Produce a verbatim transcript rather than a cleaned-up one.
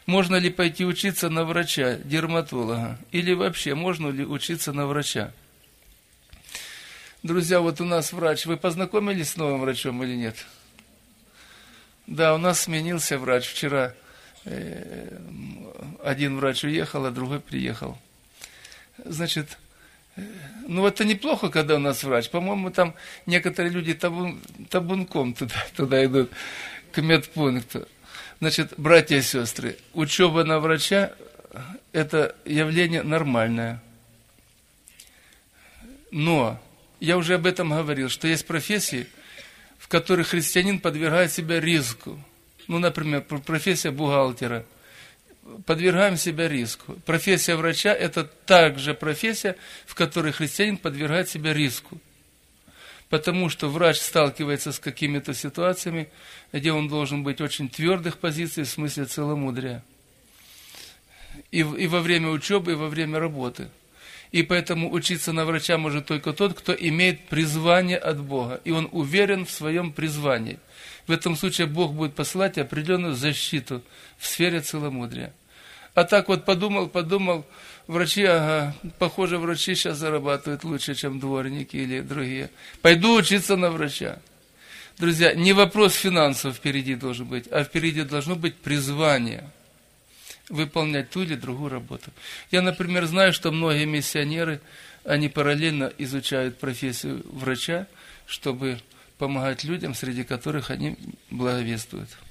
Можно ли пойти учиться на врача, дерматолога? Или вообще, можно ли учиться на врача? Друзья, вот у нас врач. Вы познакомились с новым врачом или нет? Да, у нас сменился врач. Вчера один врач уехал, а другой приехал. Значит, ну это неплохо, когда у нас врач. По-моему, там некоторые люди табун, табунком туда, туда идут, к медпункту. Значит, братья и сестры, учеба на врача – это явление нормальное. Но я уже об этом говорил, что есть профессии, в которых христианин подвергает себя риску. Ну, например, профессия бухгалтера. Подвергаем себя риску. Профессия врача – это также профессия, в которой христианин подвергает себя риску. Потому что врач сталкивается с какими-то ситуациями, где он должен быть очень твердых позиций в смысле целомудрия. И, и во время учебы, и во время работы. И поэтому учиться на врача может только тот, кто имеет призвание от Бога. И он уверен в своем призвании. В этом случае Бог будет посылать определенную защиту в сфере целомудрия. А так вот подумал, подумал, врачи, ага, похоже, врачи сейчас зарабатывают лучше, чем дворники или другие. Пойду учиться на врача. Друзья, не вопрос финансов впереди должен быть, а впереди должно быть призвание выполнять ту или другую работу. Я, например, знаю, что многие миссионеры, они параллельно изучают профессию врача, чтобы помогать людям, среди которых они благовествуют.